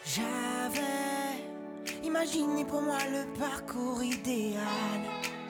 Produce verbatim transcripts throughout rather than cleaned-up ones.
J'avais imaginé pour moi le parcours idéal.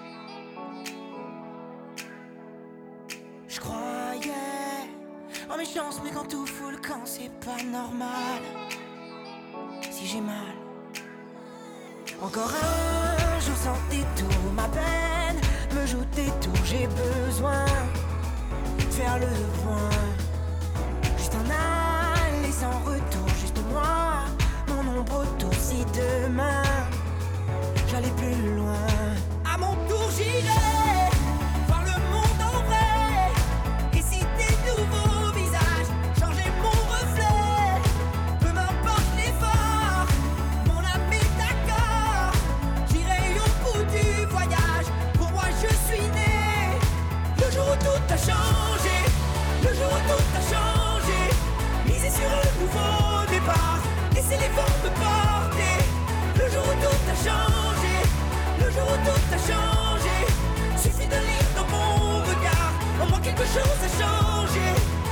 Je croyais en mes chances, mais quand tout fout le camp, c'est pas normal. Si j'ai mal, encore un jour sans détour, ma peine me joue des tours. J'ai besoin de faire le point, juste un aller sans retour, juste moi, mon ombre autour. Si demain j'allais plus loin, à mon tour j'irai voir le monde en vrai. Et si des nouveaux visages changer mon reflet, peu m'importe l'effort, mon âme est d'accord. J'irai au bout du voyage, pour moi je suis né le jour où tout a changé, le jour où tout a changé. Miser sur un nouveau départ, laisser les vents me porter. Le jour où tout a changé, le jour où tout a changé. Suffit de lire dans mon regard, au moins quelque chose a changé.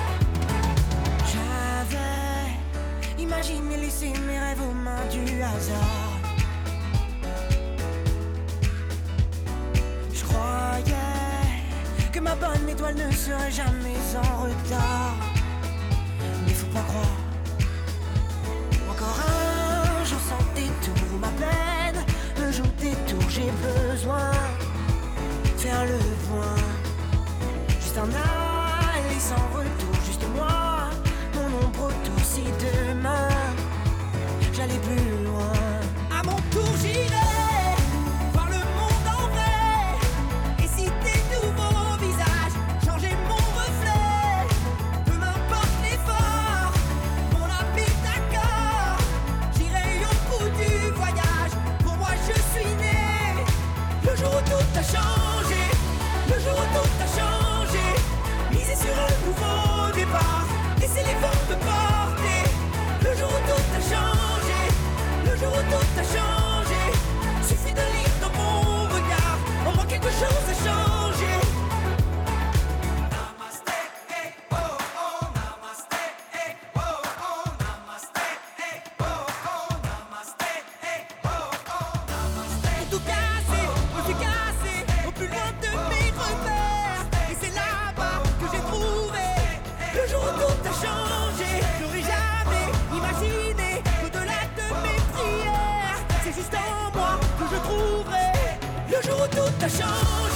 J'avais imaginé laisser mes rêves aux mains du hasard. Je croyais que ma bonne étoile ne serait jamais en retard. Mais faut pas croire, encore un jour sans détour, ma peine me joue des tours. J'ai besoin de faire le point, juste un aller sans retour, juste moi, mon ombre autour. Si demain j'allais plus loin, à mon tour j'irai voir le monde en vrai. Et si des nouveaux visages changer mon reflet, peu m'importe l'effort, mon âme est d'accord. J'irai au bout du voyage, pour moi je suis né le jour où tout a changé, le jour où tout a changé. Miser sur un nouveau départ, laisser les vents me porter. Le jour où tout a changé, le jour où tout a changé. Suffit de lire dans mon regard, au moins quelque chose a changé. Namasté, hey, oh, oh, namasté, hey, oh, oh, namasté, hey, oh, oh, namasté, hey, oh, oh, namasté. Pour tout casser, je me suis cassé au plus loin de mes repères. Et c'est là-bas que j'ai trouvé le jour où tout a changé. J'aurais jamais imaginé qu'au-delà de mes prières, c'est juste en moi que je trouverai le jour où tout a changé.